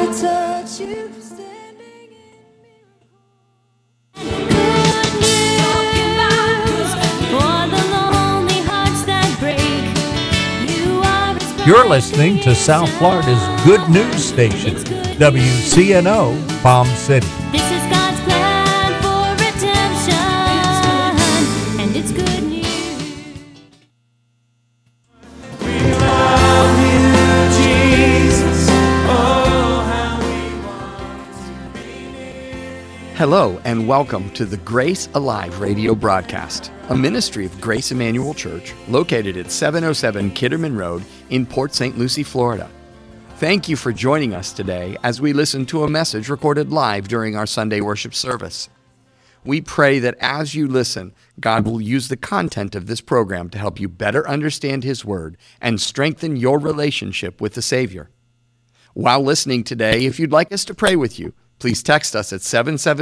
touch you standing in You're listening to South Florida's Good News Station, WCNO, Palm City. This is God's plan for redemption, and it's good news. We love you, Jesus. Oh, how we want to be near. Hello and welcome to the Grace Alive radio broadcast, a ministry of Grace Emmanuel Church located at 707 Kitterman Road in Port St. Lucie, Florida. Thank you for joining us today as we listen to a message recorded live during our Sunday worship service. We pray that as you listen, God will use the content of this program to help you better understand His Word and strengthen your relationship with the Savior. While listening today, if you'd like us to pray with you, please text us at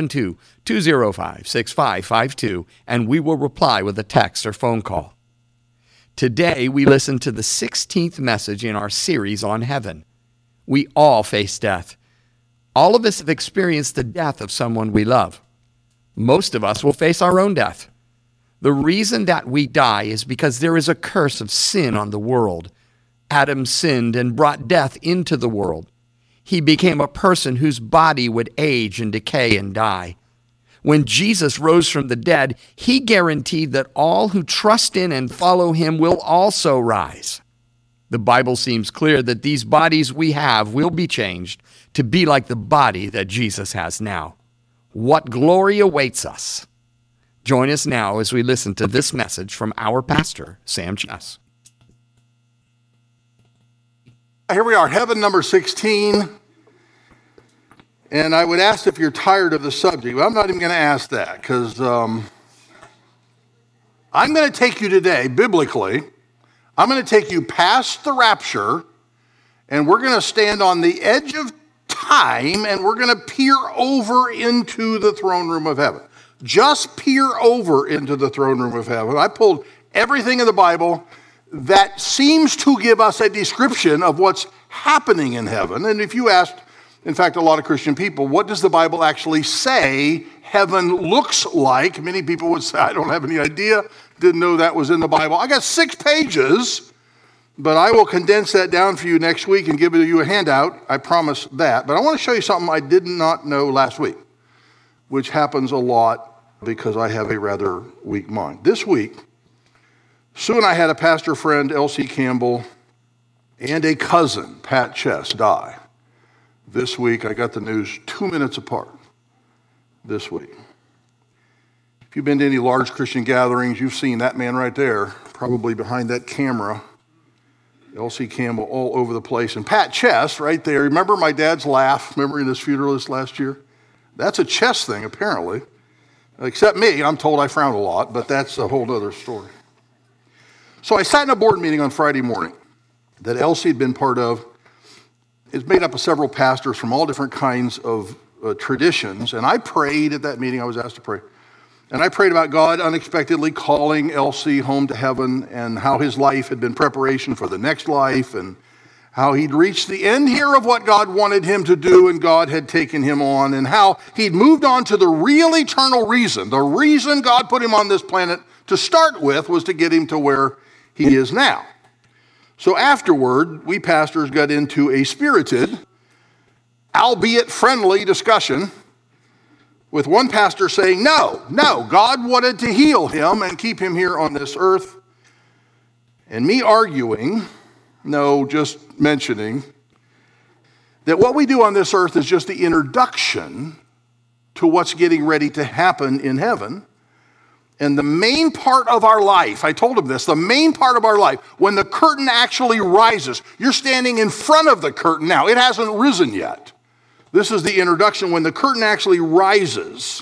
772-205-6552 and we will reply with a text or phone call. Today, we listen to the 16th message in our series on heaven. We all face death. All of us have experienced the death of someone we love. Most of us will face our own death. The reason that we die is because there is a curse of sin on the world. Adam sinned and brought death into the world. He became a person whose body would age and decay and die. When Jesus rose from the dead, He guaranteed that all who trust in and follow Him will also rise. The Bible seems clear that these bodies we have will be changed to be like the body that Jesus has now. What glory awaits us! Join us now as we listen to this message from our pastor, Sam Chess. Here we are, heaven number 16. And I would ask if you're tired of the subject. But I'm not even going to ask that because I'm going to take you today, biblically, I'm going to take you past the rapture, and we're going to stand on the edge of time, and we're going to peer over into the throne room of heaven. Just peer over into the throne room of heaven. I pulled everything in the Bible that seems to give us a description of what's happening in heaven. And if you asked, in fact, a lot of Christian people, what does the Bible actually say heaven looks like? Many people would say, I don't have any idea. Didn't know that was in the Bible. I got 6 pages, but I will condense that down for you next week and give you a handout. I promise that. But I want to show you something I did not know last week, which happens a lot because I have a rather weak mind. This week, Sue and I had a pastor friend, Elsie Campbell, and a cousin, Pat Chess, die. This week, I got the news 2 minutes apart this week. If you've been to any large Christian gatherings, you've seen that man right there, probably behind that camera, Elsie Campbell, all over the place. And Pat Chess right there, remember my dad's laugh, remember in his funeral this last year? That's a Chess thing, apparently. Except me, I'm told I frowned a lot, but that's a whole other story. So I sat in a board meeting on Friday morning that Elsie had been part of. It's made up of several pastors from all different kinds of traditions. And I prayed at that meeting. I was asked to pray. And I prayed about God unexpectedly calling Elsie home to heaven and how his life had been preparation for the next life and how he'd reached the end here of what God wanted him to do and God had taken him on and how he'd moved on to the real eternal reason. The reason God put him on this planet to start with was to get him to where he is now. So afterward, we pastors got into a spirited, albeit friendly discussion with one pastor saying, no, God wanted to heal him and keep him here on this earth. And me arguing, just mentioning, that what we do on this earth is just the introduction to what's getting ready to happen in heaven. And the main part of our life, I told him this, the main part of our life, when the curtain actually rises, you're standing in front of the curtain now. It hasn't risen yet. This is the introduction. When the curtain actually rises,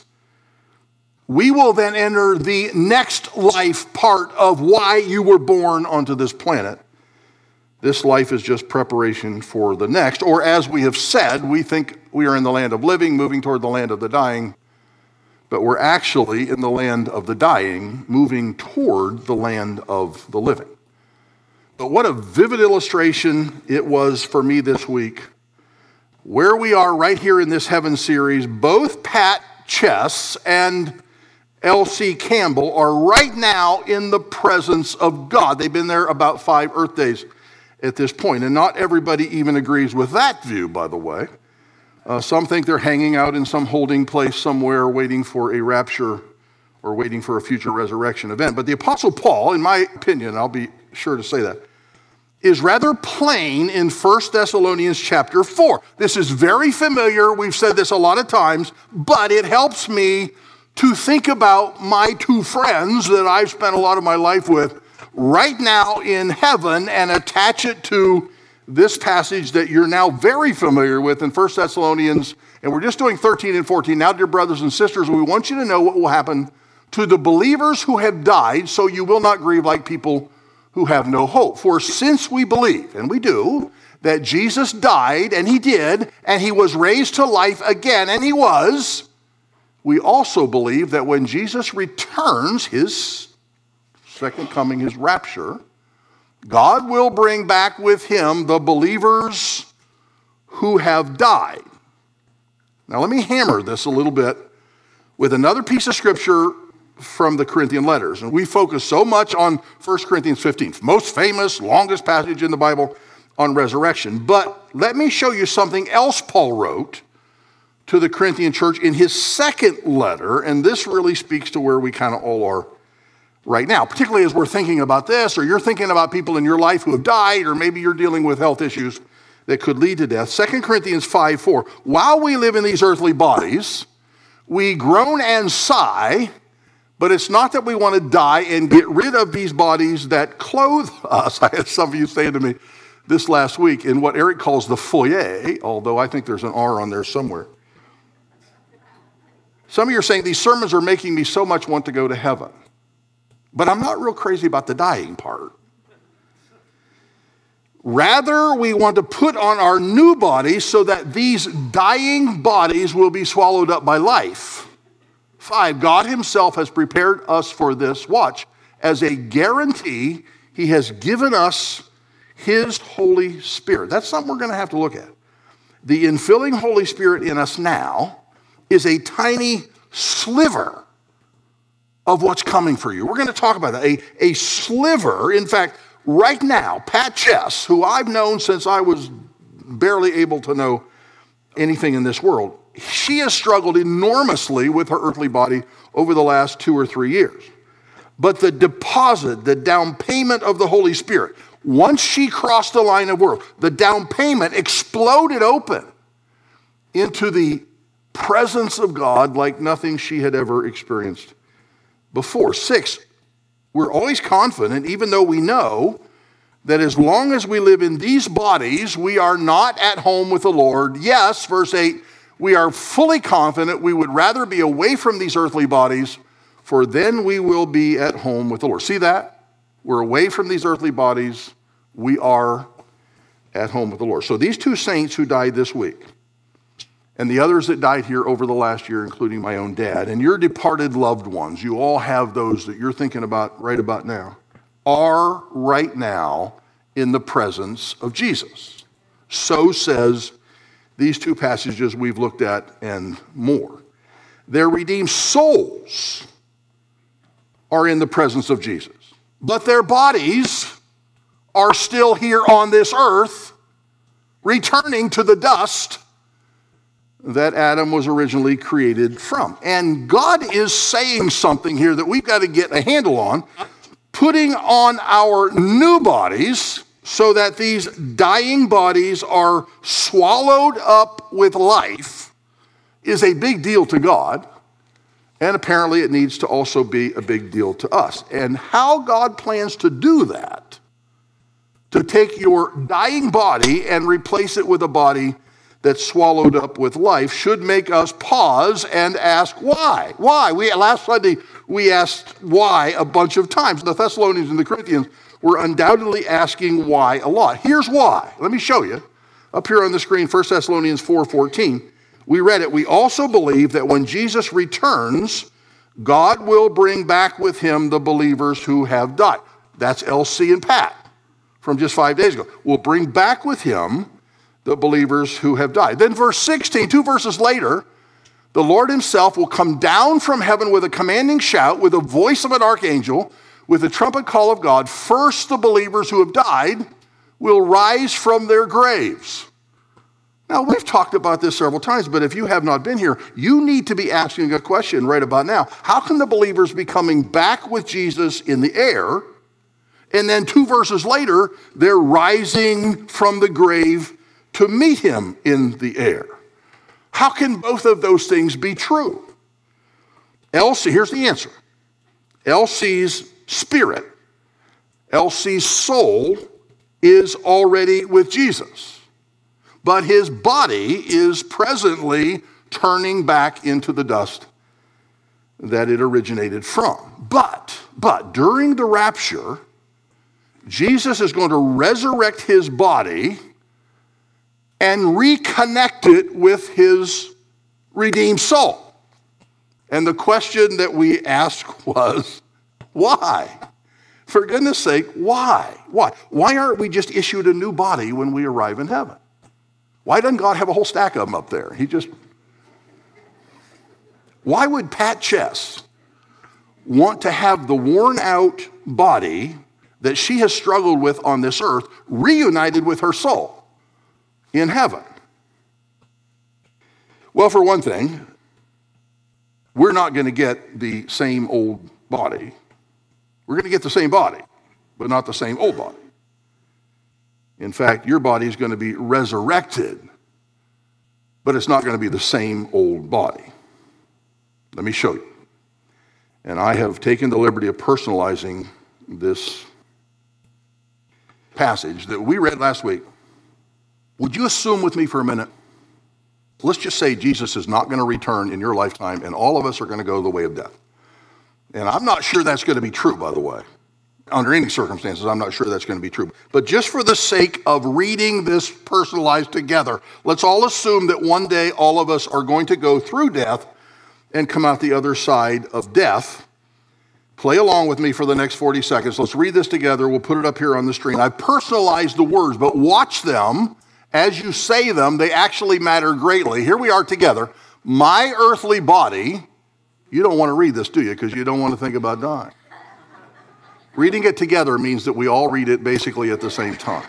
we will then enter the next life part of why you were born onto this planet. This life is just preparation for the next. Or as we have said, we think we are in the land of living, moving toward the land of the dying. But we're actually in the land of the dying, moving toward the land of the living. But what a vivid illustration it was for me this week where we are right here in this Heaven series, both Pat Chess and L.C. Campbell are right now in the presence of God. They've been there about 5 Earth days at this point, and not everybody even agrees with that view, by the way. Some think they're hanging out in some holding place somewhere waiting for a rapture or waiting for a future resurrection event. But the Apostle Paul, in my opinion, I'll be sure to say that, is rather plain in 1 Thessalonians chapter 4. This is very familiar. We've said this a lot of times, but it helps me to think about my 2 friends that I've spent a lot of my life with right now in heaven and attach it to this passage that you're now very familiar with in 1 Thessalonians, and we're just doing 13 and 14. Now, dear brothers and sisters, we want you to know what will happen to the believers who have died, so you will not grieve like people who have no hope. For since we believe, and we do, that Jesus died, and he did, and he was raised to life again, and he was, we also believe that when Jesus returns, his second coming, his rapture, God will bring back with him the believers who have died. Now let me hammer this a little bit with another piece of scripture from the Corinthian letters. And we focus so much on 1 Corinthians 15, most famous, longest passage in the Bible on resurrection. But let me show you something else Paul wrote to the Corinthian church in his second letter, and this really speaks to where we kind of all are right now, particularly as we're thinking about this, or you're thinking about people in your life who have died, or maybe you're dealing with health issues that could lead to death. 2 Corinthians 5:4, while we live in these earthly bodies, we groan and sigh, but it's not that we want to die and get rid of these bodies that clothe us. I had some of you saying to me this last week in what Eric calls the foyer, although I think there's an R on there somewhere. Some of you are saying these sermons are making me so much want to go to heaven. But I'm not real crazy about the dying part. Rather, we want to put on our new bodies so that these dying bodies will be swallowed up by life. 5, God himself has prepared us for this, watch, as a guarantee, he has given us his Holy Spirit. That's something we're going to have to look at. The infilling Holy Spirit in us now is a tiny sliver of what's coming for you. We're going to talk about that. A sliver, in fact, right now, Pat Chess, who I've known since I was barely able to know anything in this world, she has struggled enormously with her earthly body over the last 2 or 3 years. But the deposit, the down payment of the Holy Spirit, once she crossed the line of work, the down payment exploded open into the presence of God like nothing she had ever experienced before. 6, we're always confident, even though we know that as long as we live in these bodies, we are not at home with the Lord. Yes, verse 8, we are fully confident we would rather be away from these earthly bodies, for then we will be at home with the Lord. See that? We're away from these earthly bodies. We are at home with the Lord. So these 2 saints who died this week, and the others that died here over the last year, including my own dad, and your departed loved ones, you all have those that you're thinking about right about now, are right now in the presence of Jesus. So says these 2 passages we've looked at and more. Their redeemed souls are in the presence of Jesus, but their bodies are still here on this earth, returning to the dust that Adam was originally created from. And God is saying something here that we've got to get a handle on, putting on our new bodies so that these dying bodies are swallowed up with life is a big deal to God, and apparently it needs to also be a big deal to us. And how God plans to do that, to take your dying body and replace it with a body that's swallowed up with life, should make us pause and ask why. Why? Last Sunday, we asked why a bunch of times. The Thessalonians and the Corinthians were undoubtedly asking why a lot. Here's why. Let me show you. Up here on the screen, 1 Thessalonians 4:14. We read it. We also believe that when Jesus returns, God will bring back with him the believers who have died. That's LC and Pat from just 5 days ago. We'll bring back with him the believers who have died. Then verse 16, 2 verses later, the Lord himself will come down from heaven with a commanding shout, with the voice of an archangel, with the trumpet call of God. First, the believers who have died will rise from their graves. Now, we've talked about this several times, but if you have not been here, you need to be asking a question right about now. How can the believers be coming back with Jesus in the air, and then 2 verses later, they're rising from the grave to meet him in the air? How can both of those things be true? Here's the answer. Elsie's spirit, Elsie's soul is already with Jesus, but his body is presently turning back into the dust that it originated from. But during the rapture, Jesus is going to resurrect his body and reconnect it with his redeemed soul. And the question that we asked was, why? For goodness sake, why? Why aren't we just issued a new body when we arrive in heaven? Why doesn't God have a whole stack of them up there? Why would Pat Chess want to have the worn out body that she has struggled with on this earth reunited with her soul in heaven? Well, for one thing, we're not going to get the same old body. We're going to get the same body, but not the same old body. In fact, your body is going to be resurrected, but it's not going to be the same old body. Let me show you. And I have taken the liberty of personalizing this passage that we read last week. Would you assume with me for a minute, let's just say Jesus is not going to return in your lifetime and all of us are going to go the way of death. And I'm not sure that's going to be true, by the way. Under any circumstances, I'm not sure that's going to be true. But just for the sake of reading this personalized together, let's all assume that one day all of us are going to go through death and come out the other side of death. Play along with me for the next 40 seconds. Let's read this together. We'll put it up here on the screen. I've personalized the words, but watch them. As you say them, they actually matter greatly. Here we are together. My earthly body. You don't want to read this, do you? Because you don't want to think about dying. Reading it together means that we all read it basically at the same time.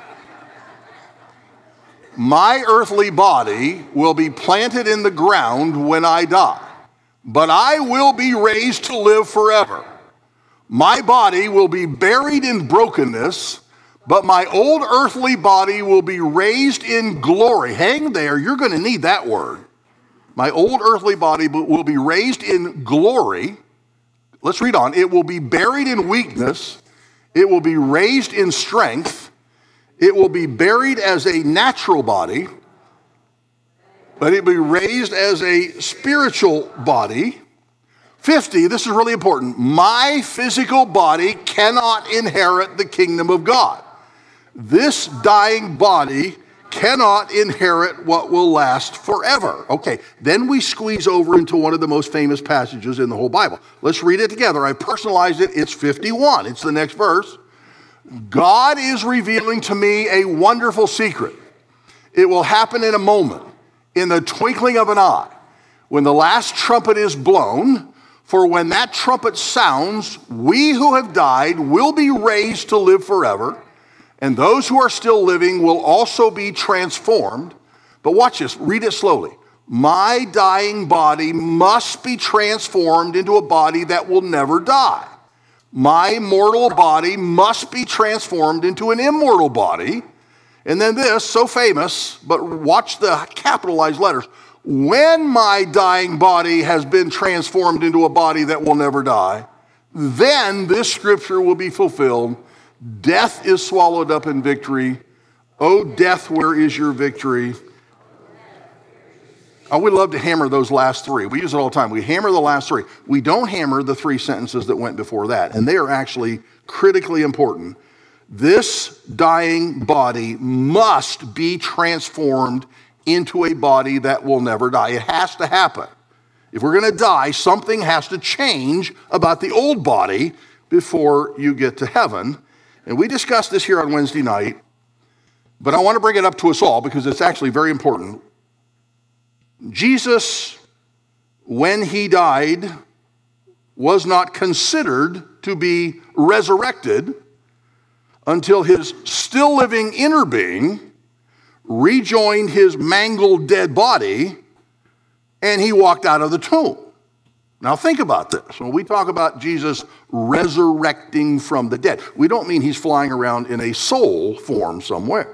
My earthly body will be planted in the ground when I die, but I will be raised to live forever. My body will be buried in brokenness, but my old earthly body will be raised in glory. Hang there, you're going to need that word. My old earthly body will be raised in glory. Let's read on. It will be buried in weakness. It will be raised in strength. It will be buried as a natural body, but it will be raised as a spiritual body. 50, this is really important. My physical body cannot inherit the kingdom of God. This dying body cannot inherit what will last forever. Okay, then we squeeze over into one of the most famous passages in the whole Bible. Let's read it together. I personalized it. It's 51. It's the next verse. God is revealing to me a wonderful secret. It will happen in a moment, in the twinkling of an eye, when the last trumpet is blown. For when that trumpet sounds, we who have died will be raised to live forever. And those who are still living will also be transformed. But watch this, read it slowly. My dying body must be transformed into a body that will never die. My mortal body must be transformed into an immortal body. And then this, so famous, but watch the capitalized letters. When my dying body has been transformed into a body that will never die, then this scripture will be fulfilled. Death is swallowed up in victory. Oh, death, where is your victory? Oh, we love to hammer those last three. We use it all the time. We hammer the last three. We don't hammer the three sentences that went before that, and they are actually critically important. This dying body must be transformed into a body that will never die. It has to happen. If we're going to die, something has to change about the old body before you get to heaven. And we discussed this here on Wednesday night. But I want to bring it up to us all because it's actually very important. Jesus, when he died, was not considered to be resurrected until his still living inner being rejoined his mangled dead body and he walked out of the tomb. Now think about this. When we talk about Jesus resurrecting from the dead, we don't mean he's flying around in a soul form somewhere.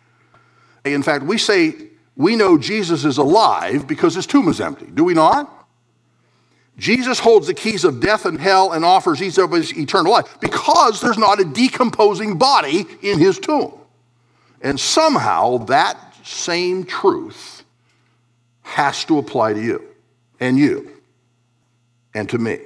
In fact, we say we know Jesus is alive because his tomb is empty. Do we not? Jesus holds the keys of death and hell and offers each of us eternal life because there's not a decomposing body in his tomb. And somehow that same truth has to apply to you and to me.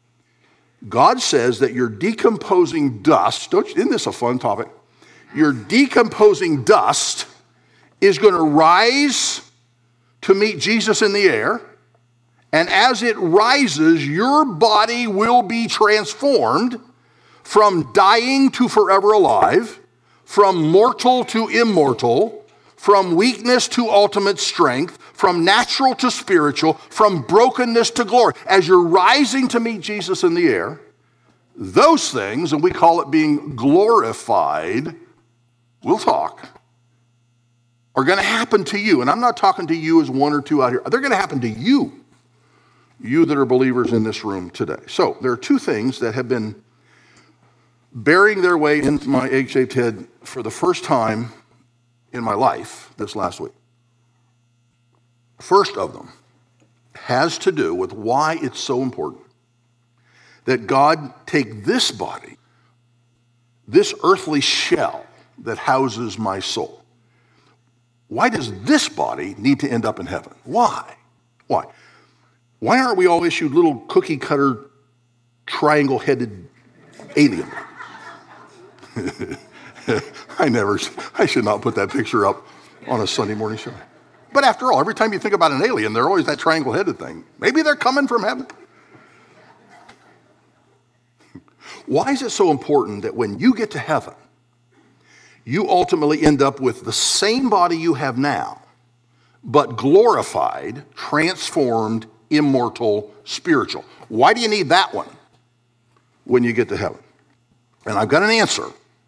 God says that your decomposing dust, isn't this a fun topic? Your decomposing dust is going to rise to meet Jesus in the air, and as it rises, your body will be transformed from dying to forever alive, from mortal to immortal, from weakness to ultimate strength, from natural to spiritual, from brokenness to glory. As you're rising to meet Jesus in the air, those things, and we call it being glorified, we'll talk, are going to happen to you. And I'm not talking to you as one or two out here. They're going to happen to you that are believers in this room today. So there are two things that have been bearing their way into my egg-shaped head for the first time in my life this last week. First of them has to do with why it's so important that God take this body, this earthly shell that houses my soul. Why does this body need to end up in heaven? Why? Why? Why aren't we all issued little cookie cutter, triangle-headed alien? I should not put that picture up on a Sunday morning show. But after all, every time you think about an alien, they're always that triangle-headed thing. Maybe they're coming from heaven. Why is it so important that when you get to heaven, you ultimately end up with the same body you have now, but glorified, transformed, immortal, spiritual? Why do you need that one when you get to heaven? And I've got an answer.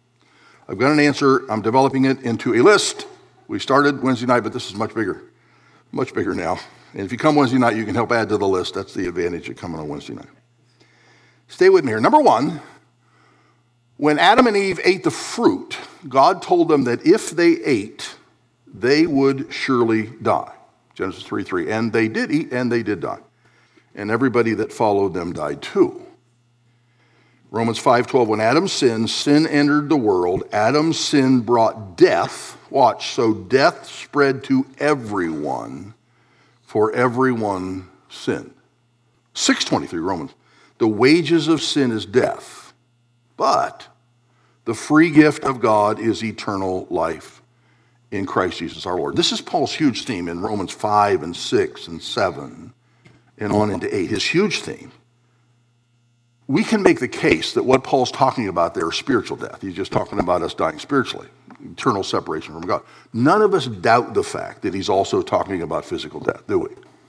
I'm developing it into a list. We started Wednesday night, but this is much bigger now. And if you come Wednesday night, you can help add to the list. That's the advantage of coming on Wednesday night. Stay with me here. Number one, when Adam and Eve ate the fruit, God told them that if they ate, they would surely die. Genesis 3:3. And they did eat and they did die. And everybody that followed them died too. Romans 5:12, when Adam sinned, sin entered the world. Adam's sin brought death. Watch, so death spread to everyone, for everyone sinned. 6:23, Romans. The wages of sin is death, but the free gift of God is eternal life in Christ Jesus our Lord. This is Paul's huge theme in Romans 5 and 6 and 7 and on into 8. His huge theme. We can make the case that what Paul's talking about there is spiritual death. He's just talking about us dying spiritually, eternal separation from God. None of us doubt the fact that he's also talking about physical death, do we?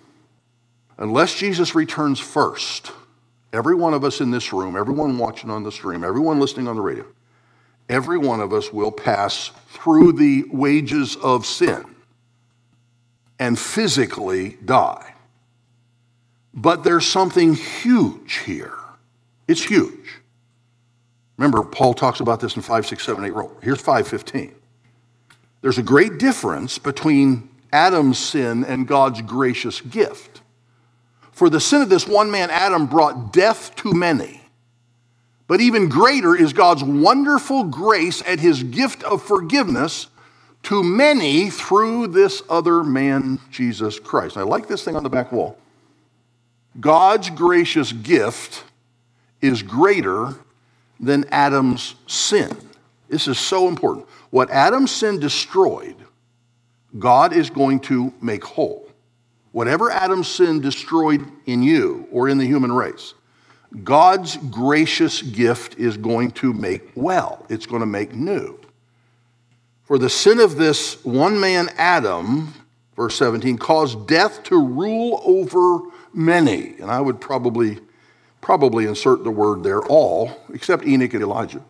Unless Jesus returns first, every one of us in this room, everyone watching on the stream, everyone listening on the radio, every one of us will pass through the wages of sin and physically die. But there's something huge here. It's huge. Remember, Paul talks about this in 5, 6, 7, 8. Here's 5:15. There's a great difference between Adam's sin and God's gracious gift. For the sin of this one man, Adam, brought death to many. But even greater is God's wonderful grace and his gift of forgiveness to many through this other man, Jesus Christ. I like this thing on the back wall. God's gracious gift is greater than Adam's sin. This is so important. What Adam's sin destroyed, God is going to make whole. Whatever Adam's sin destroyed in you or in the human race, God's gracious gift is going to make well. It's going to make new. For the sin of this one man, Adam, verse 17, caused death to rule over many. And I would probably insert the word there, all, except Enoch and Elijah.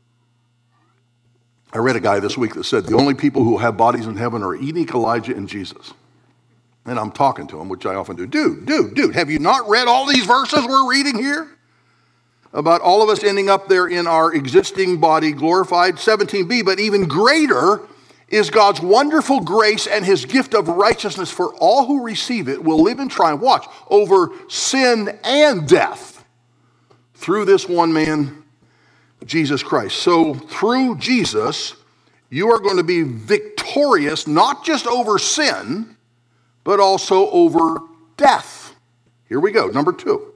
I read a guy this week that said the only people who have bodies in heaven are Enoch, Elijah, and Jesus. And I'm talking to him, which I often do. Dude, have you not read all these verses we're reading here? About all of us ending up there in our existing body glorified, 17b, but even greater is God's wonderful grace and his gift of righteousness for all who receive it will live in triumph, watch, over sin and death through this one man, Jesus Christ. So through Jesus, you are going to be victorious, not just over sin, but also over death. Here we go, number 2.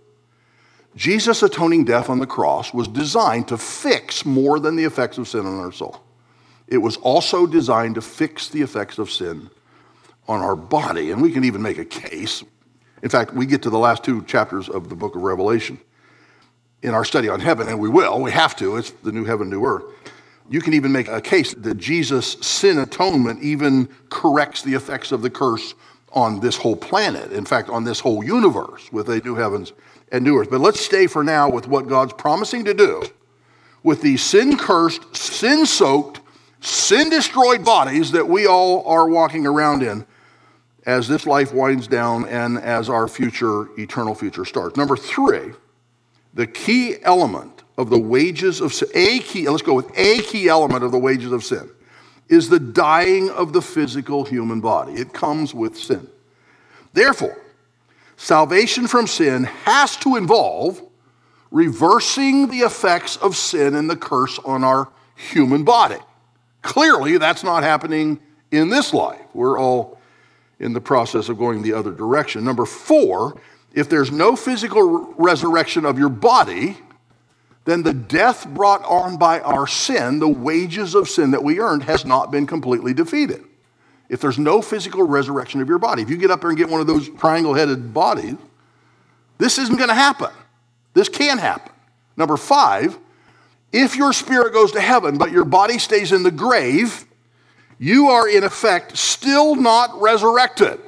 Jesus' atoning death on the cross was designed to fix more than the effects of sin on our soul. It was also designed to fix the effects of sin on our body. And we can even make a case. In fact, we get to the last 2 chapters of the book of Revelation in our study on heaven, and we have to. It's the new heaven, new earth. You can even make a case that Jesus' sin atonement even corrects the effects of the curse on this whole planet. In fact, on this whole universe with a new heavens and new earth. But let's stay for now with what God's promising to do with these sin-cursed, sin-soaked, sin-destroyed bodies that we all are walking around in as this life winds down and as our future, eternal future starts. Number 3, the key element of the wages of sin, let's go with a key element of the wages of sin, is the dying of the physical human body. It comes with sin. Therefore, salvation from sin has to involve reversing the effects of sin and the curse on our human body. Clearly, that's not happening in this life. We're all in the process of going the other direction. Number 4, if there's no physical resurrection of your body, then the death brought on by our sin, the wages of sin that we earned, has not been completely defeated. If there's no physical resurrection of your body, if you get up there and get one of those triangle-headed bodies, this isn't going to happen. This can happen. Number 5, if your spirit goes to heaven, but your body stays in the grave, you are in effect still not resurrected,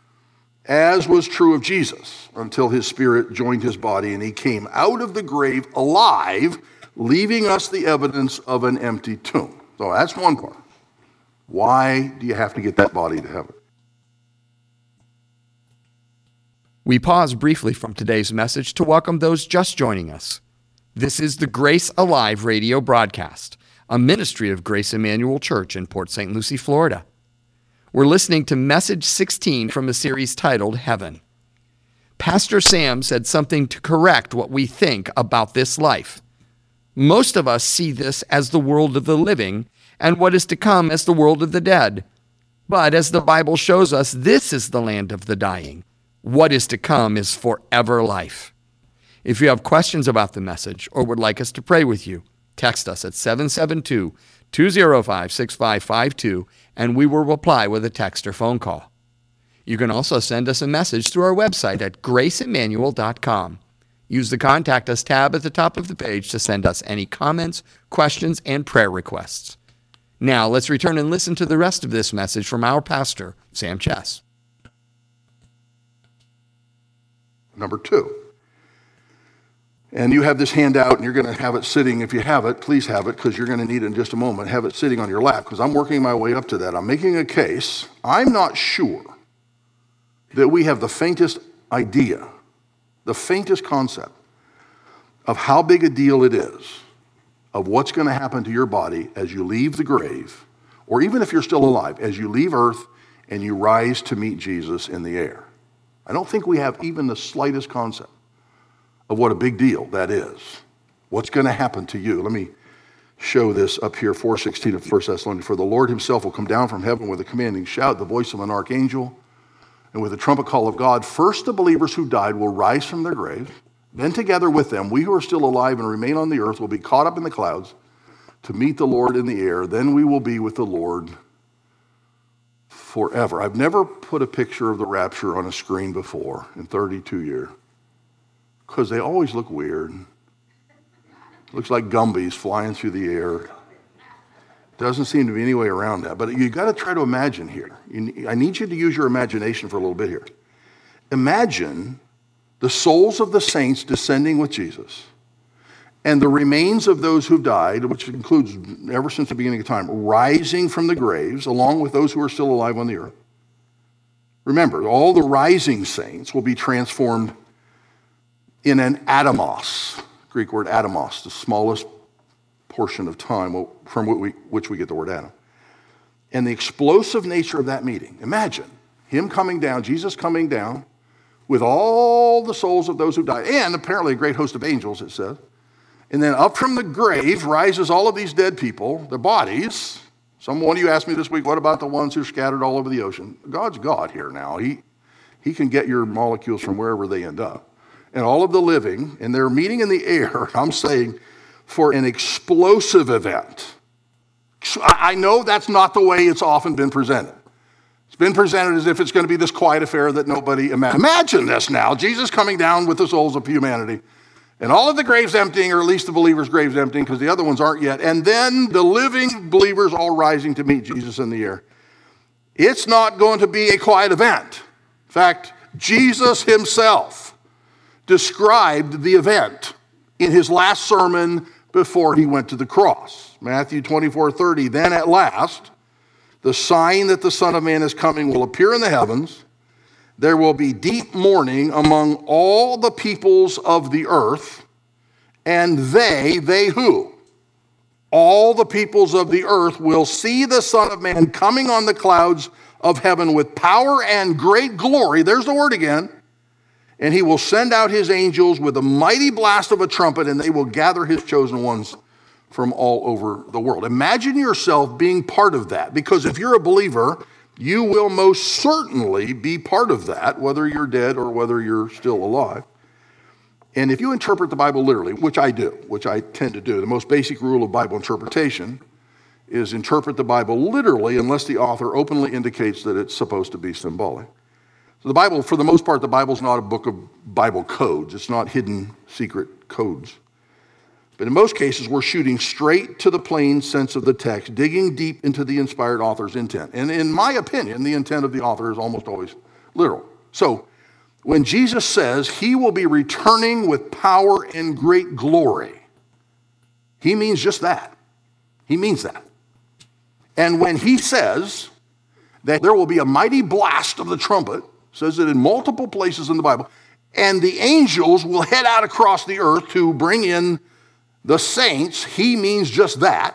as was true of Jesus, until his spirit joined his body and he came out of the grave alive, leaving us the evidence of an empty tomb. So that's one part. Why do you have to get that body to heaven? We pause briefly from today's message to welcome those just joining us. This is the Grace Alive radio broadcast, a ministry of Grace Emmanuel Church in Port St. Lucie, Florida. We're listening to Message 16 from a series titled Heaven. Pastor Sam said something to correct what we think about this life. Most of us see this as the world of the living and what is to come as the world of the dead. But as the Bible shows us, this is the land of the dying. What is to come is forever life. If you have questions about the message or would like us to pray with you, text us at 772-205-6552 and we will reply with a text or phone call. You can also send us a message through our website at graceemmanuel.com. Use the Contact Us tab at the top of the page to send us any comments, questions, and prayer requests. Now, let's return and listen to the rest of this message from our pastor, Sam Chess. Number 2. And you have this handout, and you're going to have it sitting. If you have it, please have it, because you're going to need it in just a moment. Have it sitting on your lap, because I'm working my way up to that. I'm making a case. I'm not sure that we have the faintest idea, the faintest concept of how big a deal it is of what's going to happen to your body as you leave the grave, or even if you're still alive, as you leave earth and you rise to meet Jesus in the air. I don't think we have even the slightest concept of what a big deal that is. What's going to happen to you? Let me show this up here, 4:16 of 1 Thessalonians. For the Lord himself will come down from heaven with a commanding shout, the voice of an archangel, and with the trumpet call of God. First, the believers who died will rise from their graves. Then together with them, we who are still alive and remain on the earth will be caught up in the clouds to meet the Lord in the air. Then we will be with the Lord forever. I've never put a picture of the rapture on a screen before in 32 years because they always look weird. Looks like Gumbies flying through the air. Doesn't seem to be any way around that. But you got to try to imagine here. I need you to use your imagination for a little bit here. Imagine the souls of the saints descending with Jesus, and the remains of those who've died, which includes ever since the beginning of time, rising from the graves along with those who are still alive on the earth. Remember, all the rising saints will be transformed in an atomos, Greek word atomos, the smallest portion of time from which we get the word atom. And the explosive nature of that meeting, imagine him coming down, Jesus coming down with all the souls of those who died, and apparently a great host of angels, it says. And then up from the grave rises all of these dead people, their bodies. One of you asked me this week, what about the ones who are scattered all over the ocean? God's God here now. He can get your molecules from wherever they end up. And all of the living, and they're meeting in the air, I'm saying, for an explosive event. I know that's not the way it's often been presented. It's been presented as if it's going to be this quiet affair that nobody imagined. Imagine this now, Jesus coming down with the souls of humanity, and all of the graves emptying, or at least the believers' graves emptying, because the other ones aren't yet, and then the living believers all rising to meet Jesus in the air. It's not going to be a quiet event. In fact, Jesus himself described the event in his last sermon before he went to the cross. Matthew 24:30, then at last, the sign that the Son of Man is coming will appear in the heavens. There will be deep mourning among all the peoples of the earth, and they who? All the peoples of the earth will see the Son of Man coming on the clouds of heaven with power and great glory. There's the word again. And he will send out his angels with a mighty blast of a trumpet, and they will gather his chosen ones from all over the world. Imagine yourself being part of that, because if you're a believer, you will most certainly be part of that, whether you're dead or whether you're still alive. And if you interpret the Bible literally, which I do, which I tend to do, the most basic rule of Bible interpretation is interpret the Bible literally unless the author openly indicates that it's supposed to be symbolic. So the Bible, for the most part, the Bible's not a book of Bible codes. It's not hidden secret codes. But in most cases, we're shooting straight to the plain sense of the text, digging deep into the inspired author's intent. And in my opinion, the intent of the author is almost always literal. So when Jesus says he will be returning with power and great glory, he means just that. He means that. And when he says that there will be a mighty blast of the trumpet, says it in multiple places in the Bible, and the angels will head out across the earth to bring in the saints, he means just that.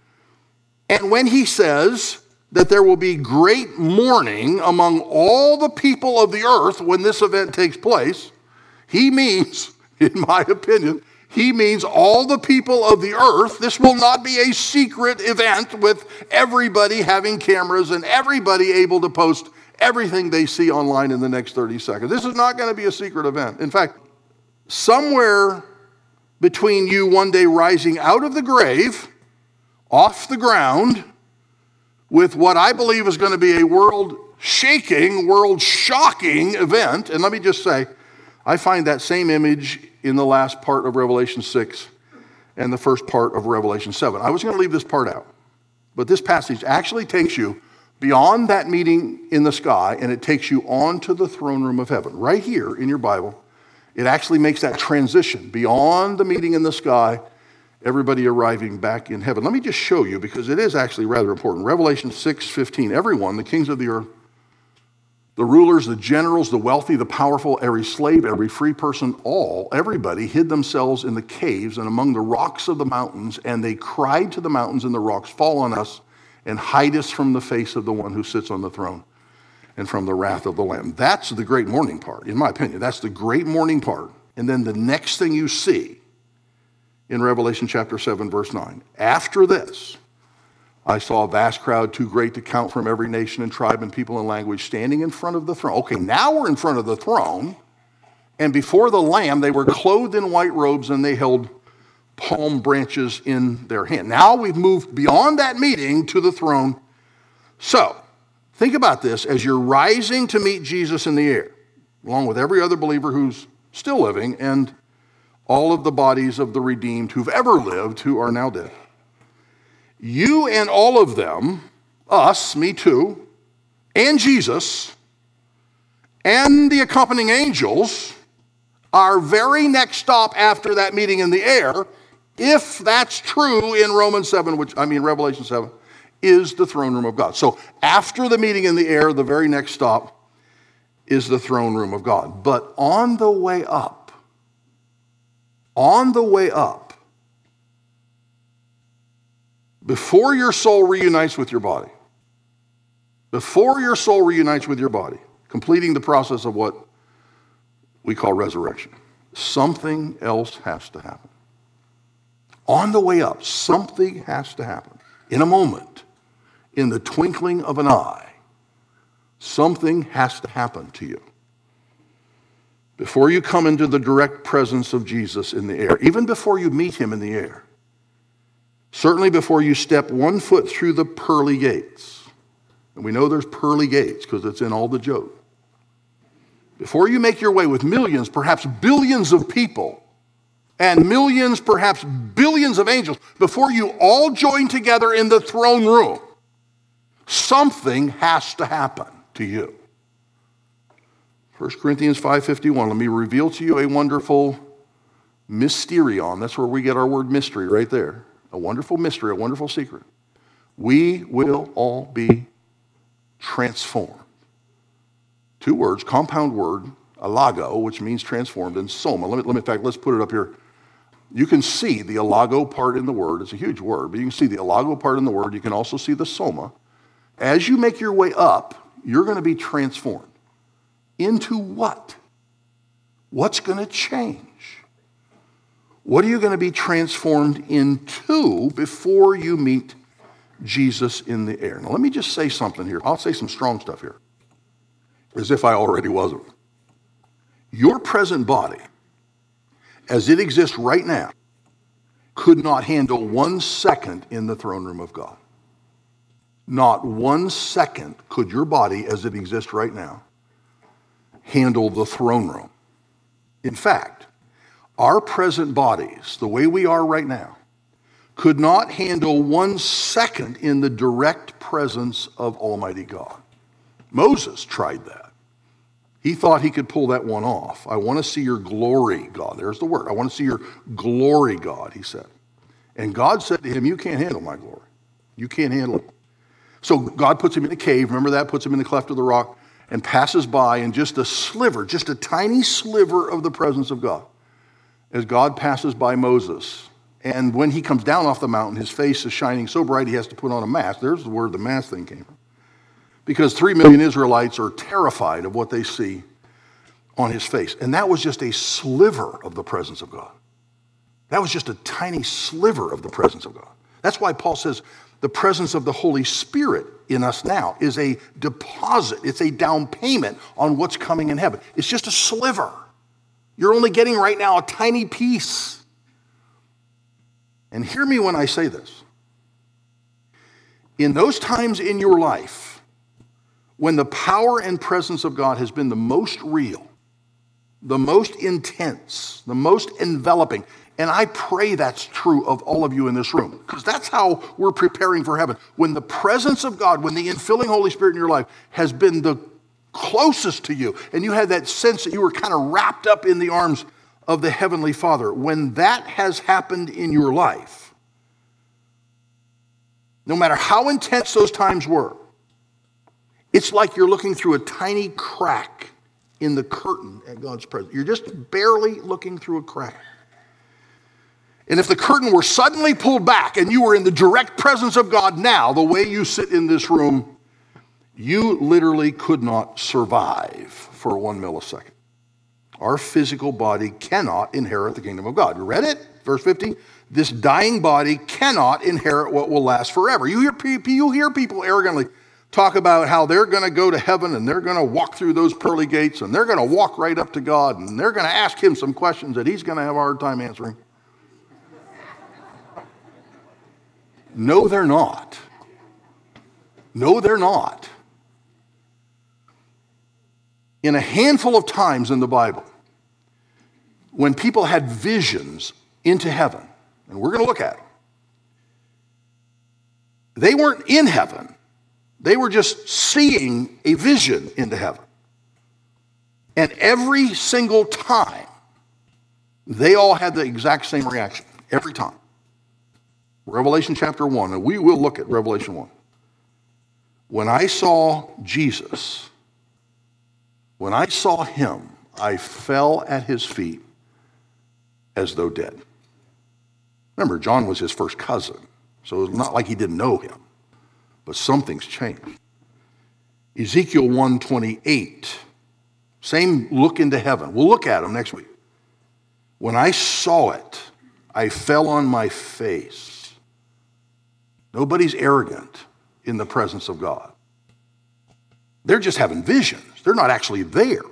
And when he says that there will be great mourning among all the people of the earth when this event takes place, he means, in my opinion, he means all the people of the earth. This will not be a secret event with everybody having cameras and everybody able to post everything they see online in the next 30 seconds. This is not going to be a secret event. In fact, somewhere between you one day rising out of the grave, off the ground, with what I believe is going to be a world-shaking, world-shocking event, and let me just say, I find that same image in the last part of Revelation 6 and the first part of Revelation 7. I was going to leave this part out, but this passage actually takes you beyond that meeting in the sky, and it takes you on to the throne room of heaven. Right here in your Bible, it actually makes that transition beyond the meeting in the sky, everybody arriving back in heaven. Let me just show you, because it is actually rather important. Revelation 6:15, everyone, the kings of the earth, the rulers, the generals, the wealthy, the powerful, every slave, every free person, everybody hid themselves in the caves and among the rocks of the mountains, and they cried to the mountains and the rocks, fall on us and hide us from the face of the one who sits on the throne and from the wrath of the Lamb. That's the great mourning part, in my opinion. That's the great mourning part. And then the next thing you see in Revelation chapter 7, verse 9, after this, I saw a vast crowd too great to count from every nation and tribe and people and language standing in front of the throne. Okay, now we're in front of the throne, and before the Lamb, they were clothed in white robes and they held palm branches in their hand. Now we've moved beyond that meeting to the throne. So, think about this as you're rising to meet Jesus in the air, along with every other believer who's still living and all of the bodies of the redeemed who've ever lived who are now dead. You and all of them, us, me too, and Jesus, and the accompanying angels, our very next stop after that meeting in the air, if that's true in Revelation 7, is the throne room of God. So after the meeting in the air, the very next stop is the throne room of God. But on the way up, before your soul reunites with your body, completing the process of what we call resurrection, something else has to happen. On the way up, something has to happen. In a moment, in the twinkling of an eye, something has to happen to you. Before you come into the direct presence of Jesus in the air, even before you meet him in the air, certainly before you step one foot through the pearly gates, and we know there's pearly gates because it's in all the Job. Before you make your way with millions, perhaps billions of people, and millions, perhaps billions of angels, before you all join together in the throne room, something has to happen to you. 1 Corinthians 5:51, let me reveal to you a wonderful mysterion. That's where we get our word mystery right there. A wonderful mystery, a wonderful secret. We will all be transformed. Two words, compound word, alago, which means transformed, and soma. In fact, let's put it up here. You can see the alago part in the word. It's a huge word, but you can see the alago part in the word. You can also see the soma. As you make your way up, you're going to be transformed. Into what? What's going to change? What are you going to be transformed into before you meet Jesus in the air? Now, let me just say something here. I'll say some strong stuff here, as if I already wasn't. Your present body, as it exists right now, could not handle 1 second in the throne room of God. Not 1 second could your body, as it exists right now, handle the throne room. In fact, our present bodies, the way we are right now, could not handle 1 second in the direct presence of Almighty God. Moses tried that. He thought he could pull that one off. I want to see your glory, God. There's the word. I want to see your glory, God, he said. And God said to him, you can't handle my glory. You can't handle it. So God puts him in a cave, remember that? Puts him in the cleft of the rock and passes by, and just a sliver, just a tiny sliver of the presence of God as God passes by Moses. And when he comes down off the mountain, his face is shining so bright he has to put on a mask. There's where the mask thing came from. Because 3 million Israelites are terrified of what they see on his face. And that was just a sliver of the presence of God. That was just a tiny sliver of the presence of God. That's why Paul says the presence of the Holy Spirit in us now is a deposit. It's a down payment on what's coming in heaven. It's just a sliver. You're only getting right now a tiny piece. And hear me when I say this. In those times in your life when the power and presence of God has been the most real, the most intense, the most enveloping, and I pray that's true of all of you in this room, because that's how we're preparing for heaven. When the presence of God, when the infilling Holy Spirit in your life has been the closest to you, and you had that sense that you were kind of wrapped up in the arms of the Heavenly Father, when that has happened in your life, no matter how intense those times were, it's like you're looking through a tiny crack in the curtain at God's presence. You're just barely looking through a crack. And if the curtain were suddenly pulled back and you were in the direct presence of God now, the way you sit in this room, you literally could not survive for 1 millisecond. Our physical body cannot inherit the kingdom of God. You read it? Verse 50. This dying body cannot inherit what will last forever. You hear people arrogantly talk about how they're going to go to heaven and they're going to walk through those pearly gates and they're going to walk right up to God and they're going to ask him some questions that he's going to have a hard time answering. No, they're not. No, they're not. In a handful of times in the Bible, when people had visions into heaven, and we're going to look at them, They weren't in heaven. They were just seeing a vision into heaven. And every single time, they all had the exact same reaction. Every time. Revelation chapter 1, and we will look at Revelation 1. When I saw Jesus, when I saw him, I fell at his feet as though dead. Remember, John was his first cousin, so it's not like he didn't know him, but something's changed. Ezekiel 1:28, same look into heaven. We'll look at him next week. When I saw it, I fell on my face. Nobody's arrogant in the presence of God. They're just having visions. They're not actually there.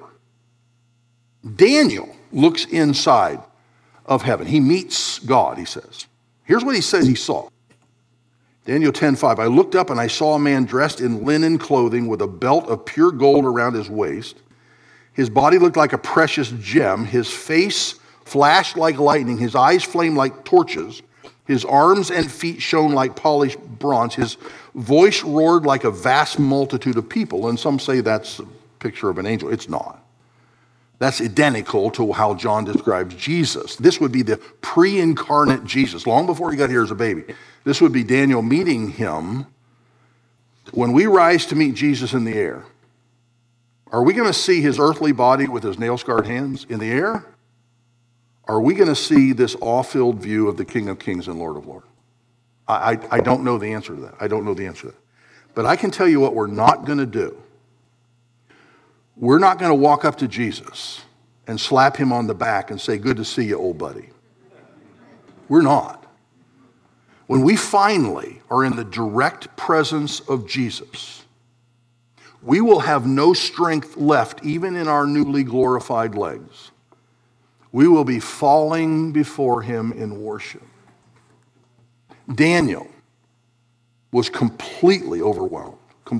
Daniel looks inside of heaven. He meets God, he says. Here's what he says he saw. Daniel 10:5, I looked up and I saw a man dressed in linen clothing with a belt of pure gold around his waist. His body looked like a precious gem. His face flashed like lightning. His eyes flamed like torches. His arms and feet shone like polished bronze. His voice roared like a vast multitude of people. And some say that's a picture of an angel. It's not. That's identical to how John describes Jesus. This would be the pre-incarnate Jesus, long before he got here as a baby. This would be Daniel meeting him. When we rise to meet Jesus in the air, are we going to see his earthly body with his nail-scarred hands in the air? Are we going to see this awe-filled view of the King of Kings and Lord of Lords? I don't know the answer to that. I don't know the answer to that. But I can tell you what we're not going to do. We're not going to walk up to Jesus and slap him on the back and say, good to see you, old buddy. We're not. When we finally are in the direct presence of Jesus, we will have no strength left, even in our newly glorified legs. We will be falling before him in worship. Daniel was completely overwhelmed.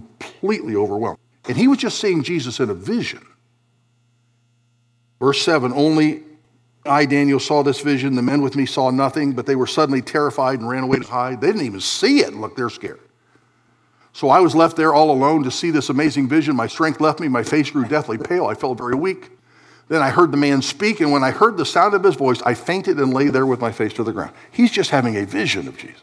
And he was just seeing Jesus in a vision. Verse 7, only I, Daniel, saw this vision. The men with me saw nothing, but they were suddenly terrified and ran away to hide. They didn't even see it. Look, they're scared. So I was left there all alone to see this amazing vision. My strength left me. My face grew deathly pale. I felt very weak. Then I heard the man speak, and when I heard the sound of his voice, I fainted and lay there with my face to the ground. He's just having a vision of Jesus.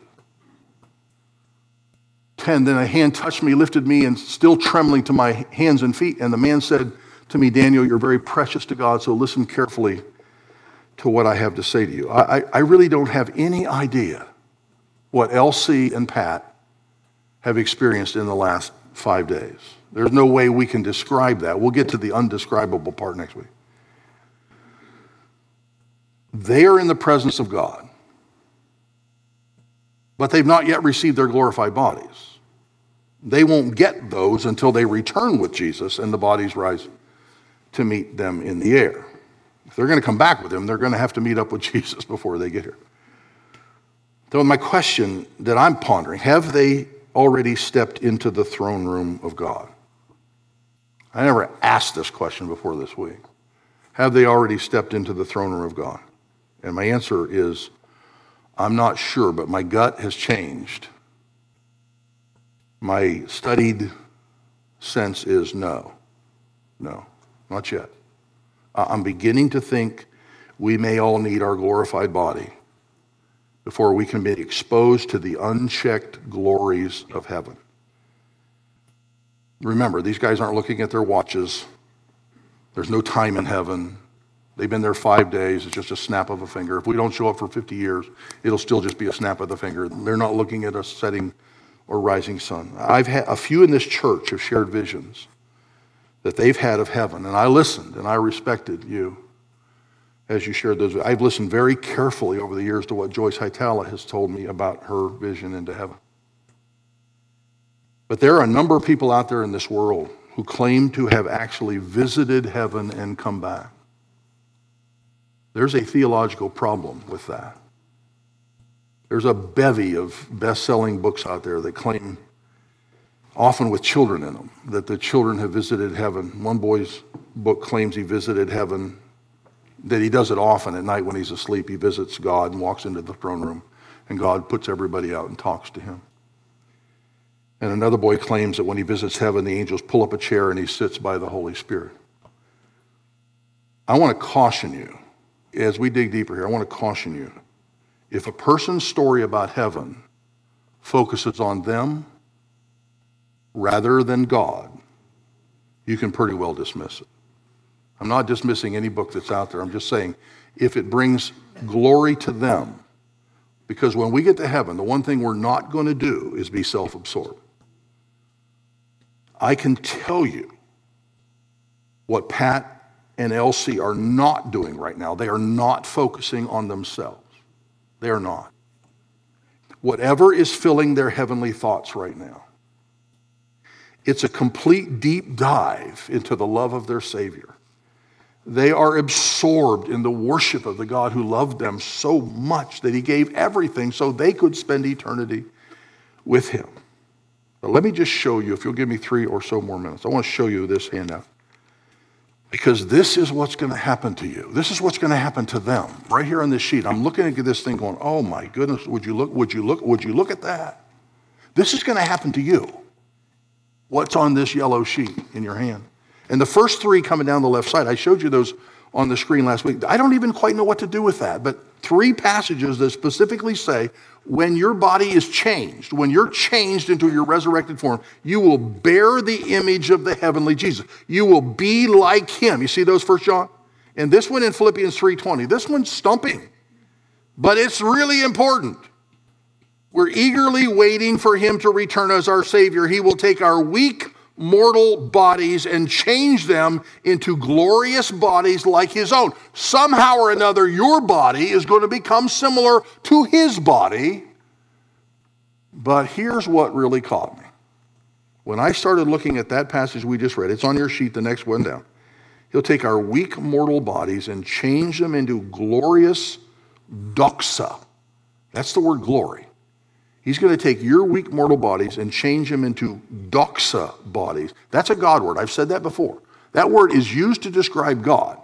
10, then a hand touched me, lifted me, and still trembling to my hands and feet. And the man said to me, Daniel, you're very precious to God, so listen carefully to what I have to say to you. I really don't have any idea what Elsie and Pat have experienced in the last 5 days. There's no way we can describe that. We'll get to the undescribable part next week. They are in the presence of God, but they've not yet received their glorified bodies. They won't get those until they return with Jesus and the bodies rise to meet them in the air. If they're going to come back with him, they're going to have to meet up with Jesus before they get here. So my question that I'm pondering, have they already stepped into the throne room of God? I never asked this question before this week. Have they already stepped into the throne room of God? And my answer is, I'm not sure, but my gut has changed. My studied sense is no, not yet. I'm beginning to think we may all need our glorified body before we can be exposed to the unchecked glories of heaven. Remember, these guys aren't looking at their watches. There's no time in heaven. They've been there 5 days. It's just a snap of a finger. If we don't show up for 50 years, it'll still just be a snap of the finger. They're not looking at a setting or rising sun. I've had a few in this church have shared visions that they've had of heaven, and I listened and I respected you as you shared those. I've listened very carefully over the years to what Joyce Hightower has told me about her vision into heaven. But there are a number of people out there in this world who claim to have actually visited heaven and come back. There's a theological problem with that. There's a bevy of best-selling books out there that claim, often with children in them, that the children have visited heaven. One boy's book claims he visited heaven, that he does it often at night when he's asleep. He visits God and walks into the throne room, and God puts everybody out and talks to him. And another boy claims that when he visits heaven, the angels pull up a chair and he sits by the Holy Spirit. I want to caution you, as we dig deeper here, I want to caution you. If a person's story about heaven focuses on them rather than God, you can pretty well dismiss it. I'm not dismissing any book that's out there. I'm just saying if it brings glory to them, because when we get to heaven, the one thing we're not going to do is be self-absorbed. I can tell you what Pat and Elsie are not doing right now. They are not focusing on themselves. They are not. Whatever is filling their heavenly thoughts right now, it's a complete deep dive into the love of their Savior. They are absorbed in the worship of the God who loved them so much that he gave everything so they could spend eternity with him. But let me just show you, if you'll give me 3 or so more minutes, I want to show you this handout. Because this is what's going to happen to you. This is what's going to happen to them. Right here on this sheet, I'm looking at this thing going, oh my goodness, would you look at that? This is going to happen to you. What's on this yellow sheet in your hand? And the first 3 coming down the left side, I showed you those on the screen last week. I don't even quite know what to do with that, but 3 passages that specifically say when your body is changed, when you're changed into your resurrected form, you will bear the image of the heavenly Jesus. You will be like him. You see those, 1 John? And this one in Philippians 3:20. This one's stumping, but it's really important. We're eagerly waiting for him to return as our Savior. He will take our weak, mortal bodies and change them into glorious bodies like his own. Somehow or another, your body is going to become similar to his body. But here's what really caught me. When I started looking at that passage we just read, it's on your sheet, the next one down. He'll take our weak, mortal bodies and change them into glorious doxa. That's the word glory. He's going to take your weak mortal bodies and change them into doxa bodies. That's a God word. I've said that before. That word is used to describe God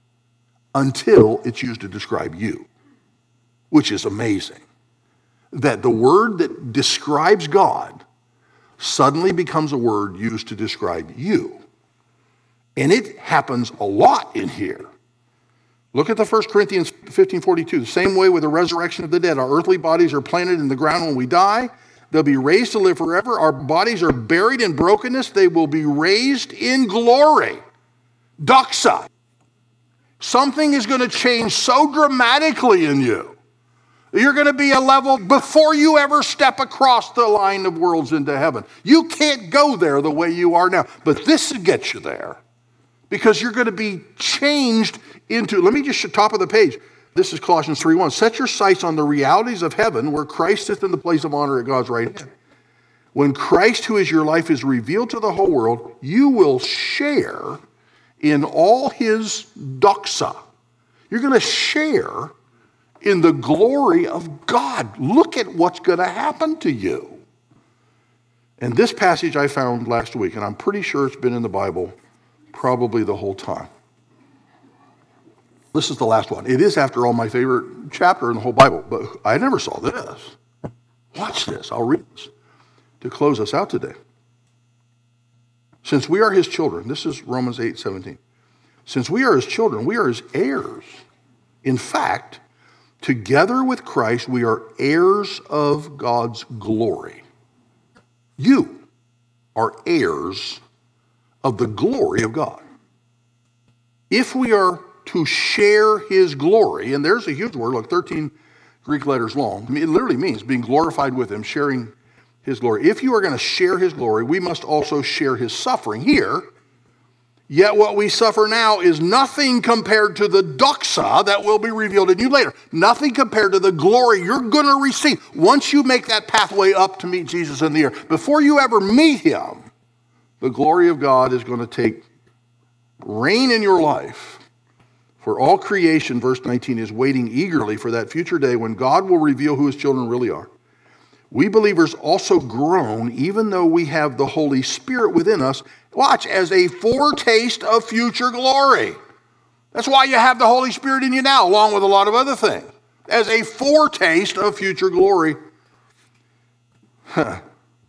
until it's used to describe you, which is amazing. That the word that describes God suddenly becomes a word used to describe you. And it happens a lot in here. Look at the 1 Corinthians 15:42. The same way with the resurrection of the dead. Our earthly bodies are planted in the ground when we die. They'll be raised to live forever. Our bodies are buried in brokenness. They will be raised in glory. Doxa. Something is going to change so dramatically in you. You're going to be a level before you ever step across the line of worlds into heaven. You can't go there the way you are now. But this gets you there. Because you're going to be changed into, let me just, top of the page. This is Colossians 3:1. Set your sights on the realities of heaven where Christ sits in the place of honor at God's right hand. When Christ, who is your life, is revealed to the whole world, you will share in all his doxa. You're going to share in the glory of God. Look at what's going to happen to you. And this passage I found last week, and I'm pretty sure it's been in the Bible probably the whole time. This is the last one. It is, after all, my favorite chapter in the whole Bible, but I never saw this. Watch this. I'll read this to close us out today. Since we are his children, this is Romans 8:17. Since we are his children, we are his heirs. In fact, together with Christ, we are heirs of God's glory. You are heirs of the glory of God. If we are to share his glory, and there's a huge word, like 13 Greek letters long. It literally means being glorified with him, sharing his glory. If you are going to share his glory, we must also share his suffering here. Yet what we suffer now is nothing compared to the doxa that will be revealed in you later. Nothing compared to the glory you're going to receive once you make that pathway up to meet Jesus in the air. Before you ever meet him, the glory of God is going to take reign in your life. For all creation, verse 19, is waiting eagerly for that future day when God will reveal who his children really are. We believers also groan, even though we have the Holy Spirit within us, watch, as a foretaste of future glory. That's why you have the Holy Spirit in you now, along with a lot of other things. As a foretaste of future glory.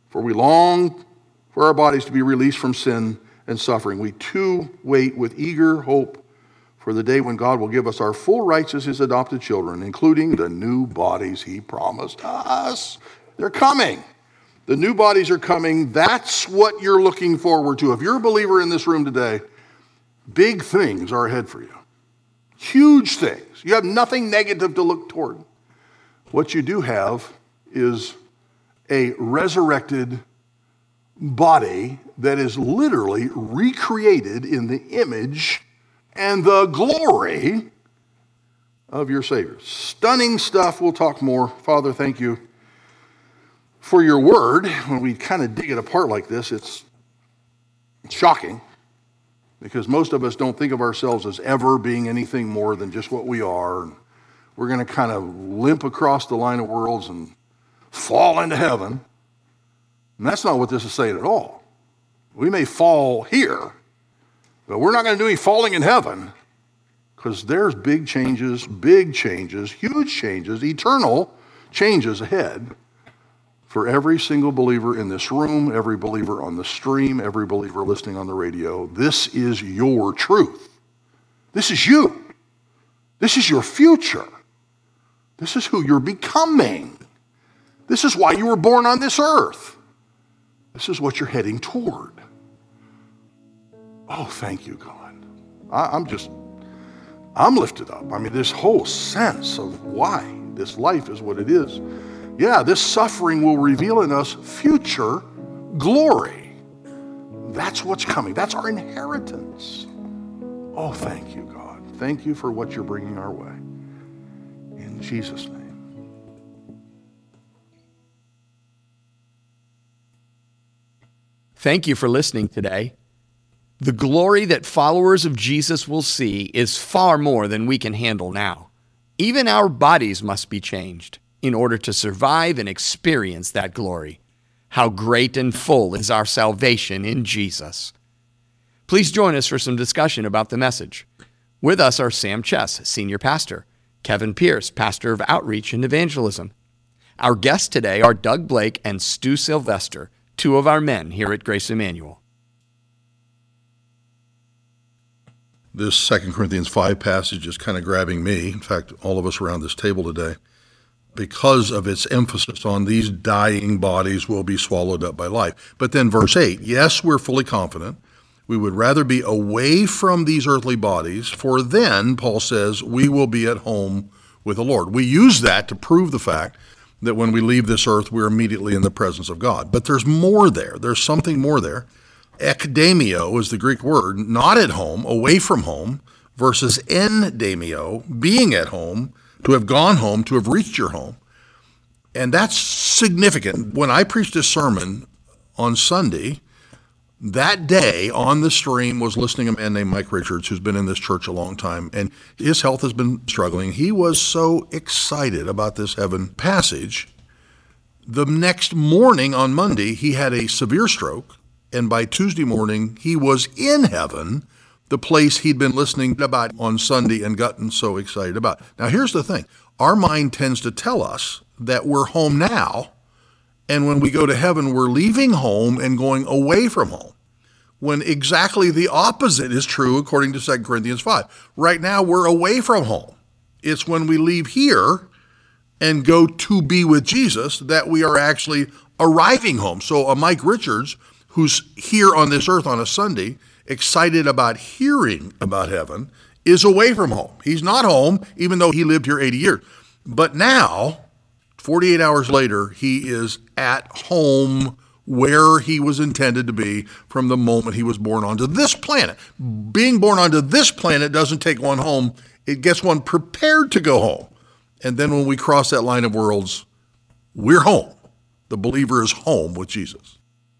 For we long for our bodies to be released from sin and suffering. We too wait with eager hope for the day when God will give us our full rights as his adopted children, including the new bodies he promised us. They're coming. The new bodies are coming. That's what you're looking forward to. If you're a believer in this room today, big things are ahead for you. Huge things. You have nothing negative to look toward. What you do have is a resurrected body that is literally recreated in the image and the glory of your Savior. Stunning stuff. We'll talk more. Father, thank you for your word. When we kind of dig it apart like this, it's shocking, because most of us don't think of ourselves as ever being anything more than just what we are. And we're going to kind of limp across the line of worlds and fall into heaven. And that's not what this is saying at all. We may fall here, but we're not going to do any falling in heaven, because there's big changes, huge changes, eternal changes ahead for every single believer in this room, every believer on the stream, every believer listening on the radio. This is your truth. This is you. This is your future. This is who you're becoming. This is why you were born on this earth. This is what you're heading toward. Oh, thank you, God. I'm lifted up. I mean, this whole sense of why this life is what it is. Yeah, this suffering will reveal in us future glory. That's what's coming. That's our inheritance. Oh, thank you, God. Thank you for what you're bringing our way. In Jesus' name. Thank you for listening today. The glory that followers of Jesus will see is far more than we can handle now. Even our bodies must be changed in order to survive and experience that glory. How great and full is our salvation in Jesus. Please join us for some discussion about the message. With us are Sam Chess, Senior Pastor, Kevin Pierce, Pastor of Outreach and Evangelism. Our guests today are Doug Blake and Stu Sylvester, two of our men here at Grace Emmanuel. This 2 Corinthians 5 passage is kind of grabbing me, in fact, all of us around this table today, because of its emphasis on these dying bodies will be swallowed up by life. But then verse 8, yes, we're fully confident. We would rather be away from these earthly bodies, for then, Paul says, we will be at home with the Lord. We use that to prove the fact that when we leave this earth, we're immediately in the presence of God. But there's more there. There's something more there. Ekdamio is the Greek word, not at home, away from home, versus endamio, being at home, to have gone home, to have reached your home. And that's significant. When I preached this sermon on Sunday, that day on the stream was listening a man named Mike Richards, who's been in this church a long time, and his health has been struggling. He was so excited about this heaven passage. The next morning on Monday, he had a severe stroke, and by Tuesday morning, he was in heaven, the place he'd been listening about on Sunday and gotten so excited about. Now, here's the thing. Our mind tends to tell us that we're home now, and when we go to heaven, we're leaving home and going away from home, when exactly the opposite is true according to 2 Corinthians 5. Right now, we're away from home. It's when we leave here and go to be with Jesus that we are actually arriving home. So Mike Richards, who's here on this earth on a Sunday, excited about hearing about heaven, is away from home. He's not home, even though he lived here 80 years. But now, 48 hours later, he is at home where he was intended to be from the moment he was born onto this planet. Being born onto this planet doesn't take one home. It gets one prepared to go home. And then when we cross that line of worlds, we're home. The believer is home with Jesus.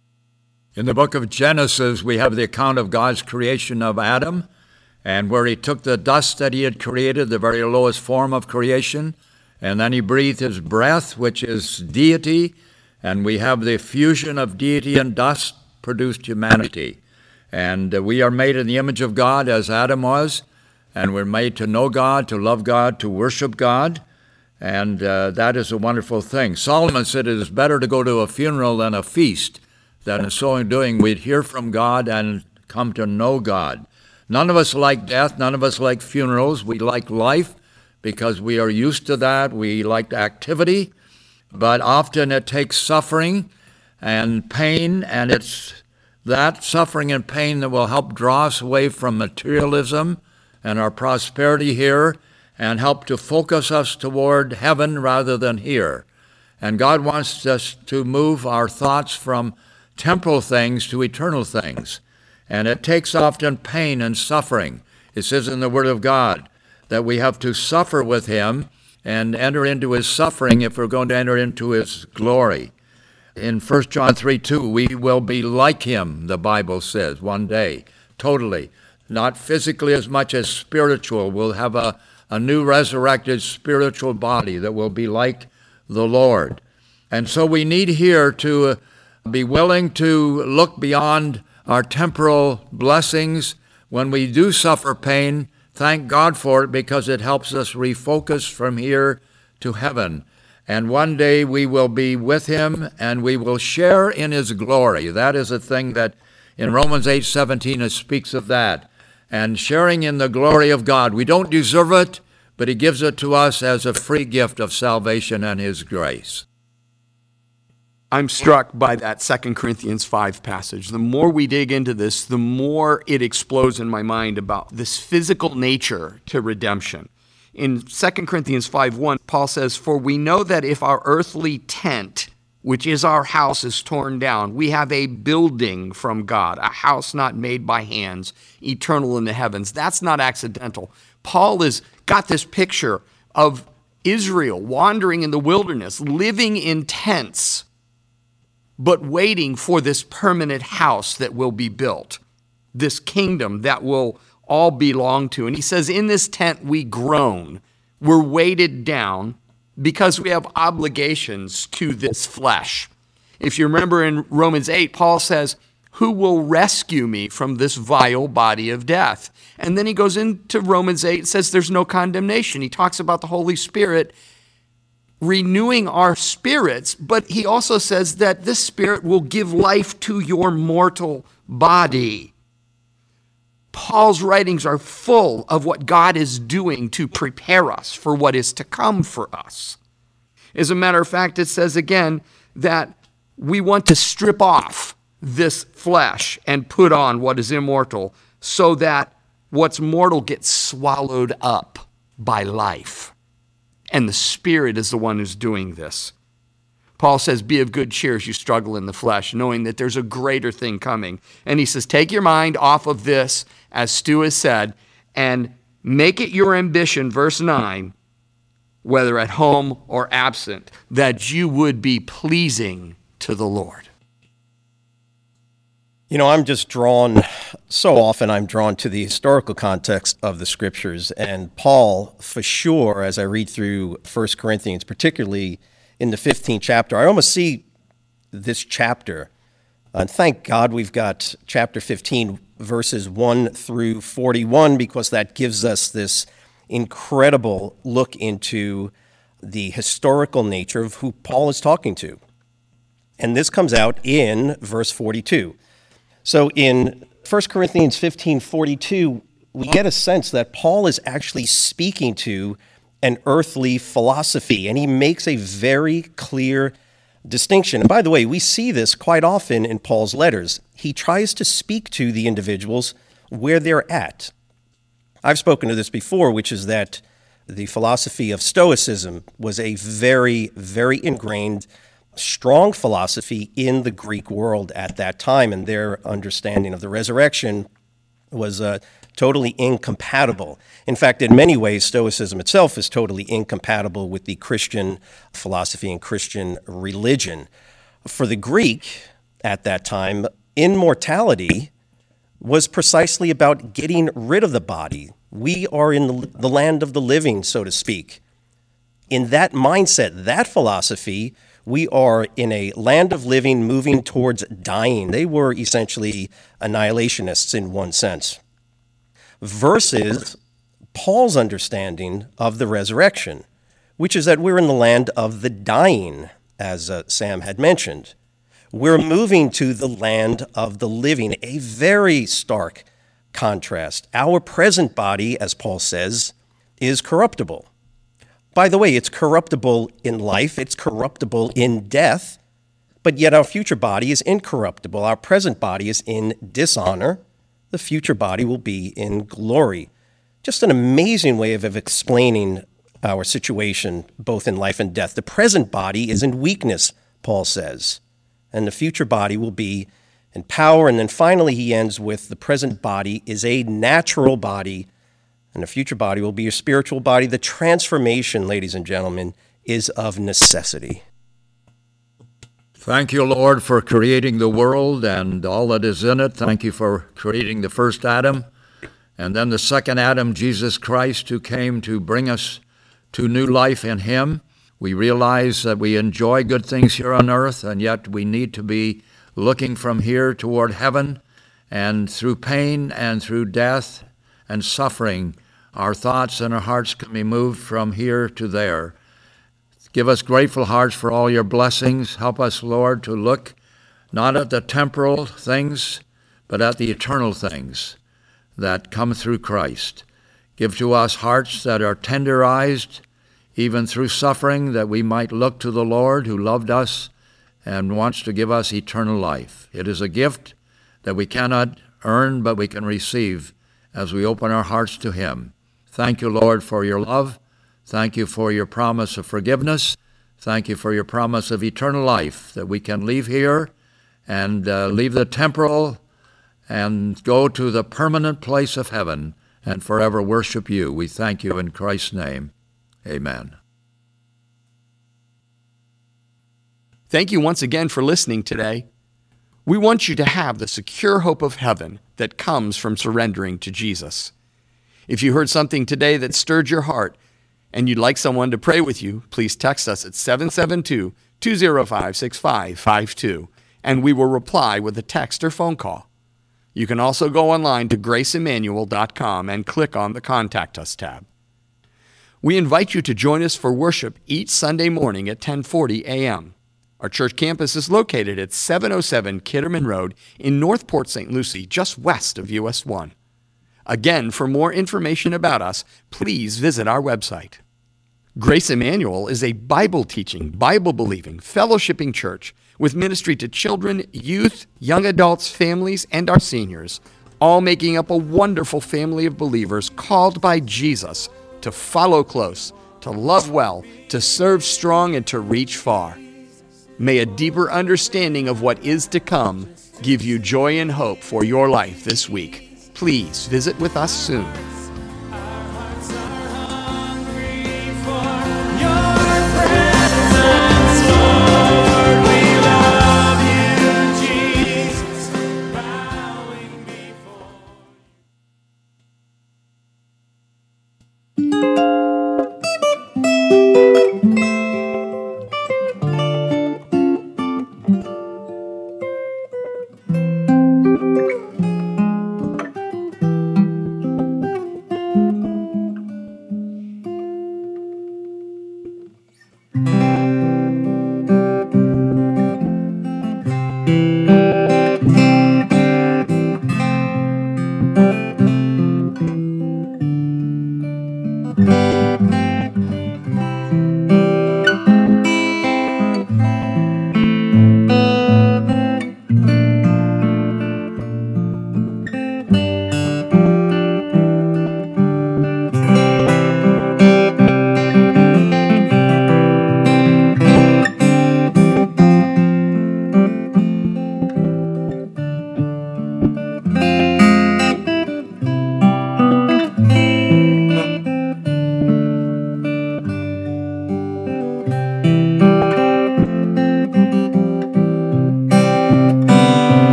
In the book of Genesis, we have the account of God's creation of Adam, and where he took the dust that he had created, the very lowest form of creation, and then he breathed his breath, which is deity, and we have the fusion of deity and dust produced humanity. And we are made in the image of God as Adam was, and we're made to know God, to love God, to worship God. And that is a wonderful thing. Solomon said it is better to go to a funeral than a feast, that in so doing we'd hear from God and come to know God. None of us like death. None of us like funerals. We like life because we are used to that. We like activity. But often it takes suffering and pain, and it's that suffering and pain that will help draw us away from materialism and our prosperity here and help to focus us toward heaven rather than here. And God wants us to move our thoughts from temporal things to eternal things. And it takes often pain and suffering. It says in the Word of God that we have to suffer with Him and enter into His suffering if we're going to enter into His glory. In 1 John 3:2, we will be like Him, the Bible says, one day, totally. Not physically as much as spiritual. We'll have a new resurrected spiritual body that will be like the Lord. And so we need here to be willing to look beyond our temporal blessings. When we do suffer pain, thank God for it because it helps us refocus from here to heaven. And one day we will be with Him and we will share in His glory. That is a thing that in Romans 8:17 it speaks of that. And sharing in the glory of God. We don't deserve it, but He gives it to us as a free gift of salvation and His grace. I'm struck by that 2 Corinthians 5 passage. The more we dig into this, the more it explodes in my mind about this physical nature to redemption. In 2 Corinthians 5:1, Paul says, "For we know that if our earthly tent, which is our house, is torn down, we have a building from God, a house not made by hands, eternal in the heavens." That's not accidental. Paul has got this picture of Israel wandering in the wilderness, living in tents, but waiting for this permanent house that will be built, this kingdom that will all belong to. And he says, in this tent we groan, we're weighted down because we have obligations to this flesh. If you remember in Romans 8, Paul says, "Who will rescue me from this vile body of death?" And then he goes into Romans 8 and says there's no condemnation. He talks about the Holy Spirit renewing our spirits, but he also says that this Spirit will give life to your mortal body. Paul's writings are full of what God is doing to prepare us for what is to come for us. As a matter of fact, it says again that we want to strip off this flesh and put on what is immortal so that what's mortal gets swallowed up by life. And the Spirit is the one who's doing this. Paul says, be of good cheer as you struggle in the flesh, knowing that there's a greater thing coming. And he says, take your mind off of this, as Stu has said, and make it your ambition, verse 9, whether at home or absent, that you would be pleasing to the Lord. You know, so often I'm drawn to the historical context of the Scriptures. And Paul, for sure, as I read through 1 Corinthians, particularly in the 15th chapter, I almost see this chapter. And thank God we've got chapter 15, verses 1 through 41, because that gives us this incredible look into the historical nature of who Paul is talking to. And this comes out in verse 42. So in 1 Corinthians 15:42, we get a sense that Paul is actually speaking to an earthly philosophy, and he makes a very clear distinction. And by the way, we see this quite often in Paul's letters. He tries to speak to the individuals where they're at. I've spoken to this before, which is that the philosophy of Stoicism was a very, very ingrained strong philosophy in the Greek world at that time, and their understanding of the resurrection was totally incompatible. In fact, in many ways, Stoicism itself is totally incompatible with the Christian philosophy and Christian religion. For the Greek at that time, immortality was precisely about getting rid of the body. We are in the land of the living, so to speak. In that mindset, that philosophy, we are in a land of living moving towards dying. They were essentially annihilationists in one sense. Versus Paul's understanding of the resurrection, which is that we're in the land of the dying, as Sam had mentioned. We're moving to the land of the living, a very stark contrast. Our present body, as Paul says, is corruptible. By the way, it's corruptible in life, it's corruptible in death, but yet our future body is incorruptible. Our present body is in dishonor. The future body will be in glory. Just an amazing way of explaining our situation, both in life and death. The present body is in weakness, Paul says, and the future body will be in power. And then finally, he ends with the present body is a natural body, and the future body will be a spiritual body. The transformation, ladies and gentlemen, is of necessity. Thank you, Lord, for creating the world and all that is in it. Thank you for creating the first Adam, and then the second Adam, Jesus Christ, who came to bring us to new life in him. We realize that we enjoy good things here on earth, and yet we need to be looking from here toward heaven. And through pain and through death and suffering, our thoughts and our hearts can be moved from here to there. Give us grateful hearts for all your blessings. Help us, Lord, to look not at the temporal things, but at the eternal things that come through Christ. Give to us hearts that are tenderized, even through suffering, that we might look to the Lord who loved us and wants to give us eternal life. It is a gift that we cannot earn, but we can receive as we open our hearts to him. Thank you, Lord, for your love. Thank you for your promise of forgiveness. Thank you for your promise of eternal life, that we can leave here and leave the temporal and go to the permanent place of heaven and forever worship you. We thank you in Christ's name. Amen. Thank you once again for listening today. We want you to have the secure hope of heaven that comes from surrendering to Jesus. If you heard something today that stirred your heart and you'd like someone to pray with you, please text us at 772-205-6552, and we will reply with a text or phone call. You can also go online to graceemmanuel.com and click on the Contact Us tab. We invite you to join us for worship each Sunday morning at 10:40 a.m. Our church campus is located at 707 Kitterman Road in North Port St. Lucie, just west of US 1. Again, for more information about us, please visit our website. Grace Emmanuel is a Bible-teaching, Bible-believing, fellowshipping church with ministry to children, youth, young adults, families, and our seniors, all making up a wonderful family of believers called by Jesus to follow close, to love well, to serve strong, and to reach far. May a deeper understanding of what is to come give you joy and hope for your life this week. Please visit with us soon.